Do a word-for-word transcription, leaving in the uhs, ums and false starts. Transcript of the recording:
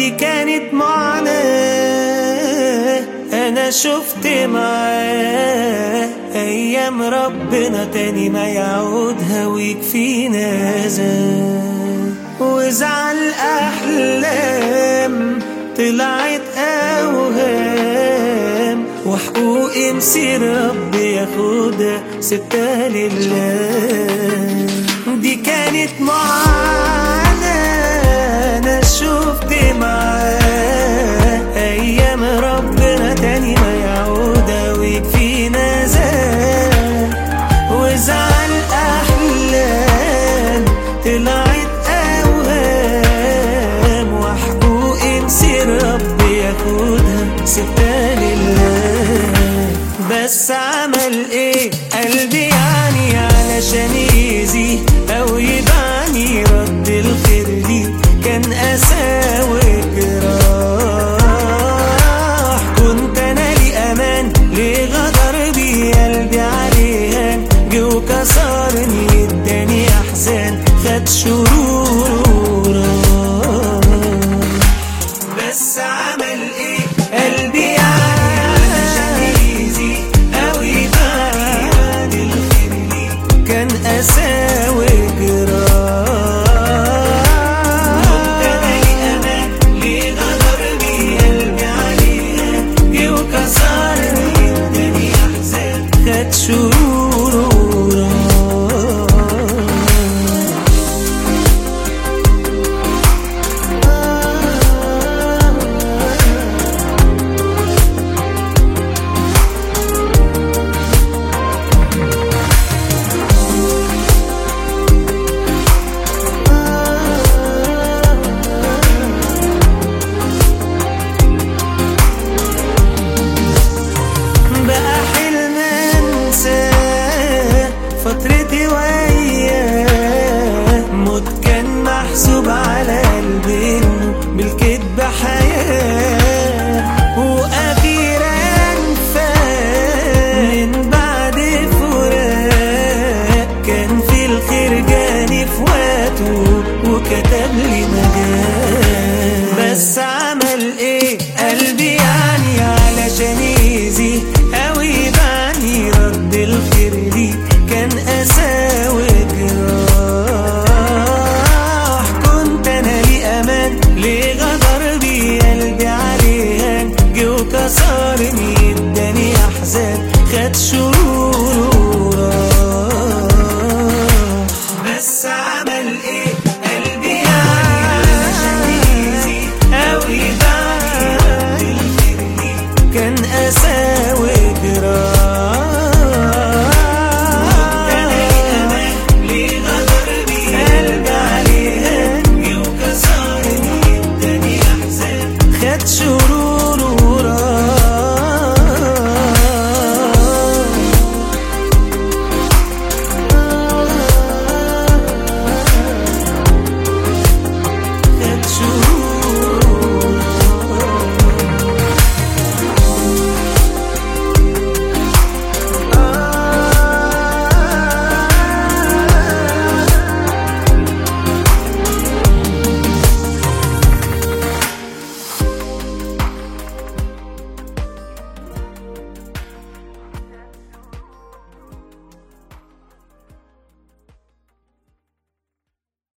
دي كانت معاناة انا شفت معاه ايام ربنا تاني ما يعودها ويكفينا زاد. وزعل احلام طلعت اوهام وحقوقي مسير ربي ياخدها سبتها لله. دي كانت معاناة انا شفت معاه ايام ربنا تاني ما يعودها ويكفينا زاد. وزعل احلام طلعت اوهام وحقوقي مسير ربي ياخدها سبتها لله. بس عمل ايه قلبي يعني علشان يزيه او يبعني رد الخير ليه كان اساوي جراح. كنت انا لي امان ليه غدر بي قلبي عليها جه وكسرني اداني احزان خد شرور. بس عمل ايه قلبي يعني علشان يزيه او يبعني رد الخير ليه كان اساوي جراح. فترتي وياه موت كان محسوب على قلبي بالكدب حياة. واخيرا فات من بعد فراق كان في الخير جاني في وقته وكتب لي مجال. بس عمل ايه قلبي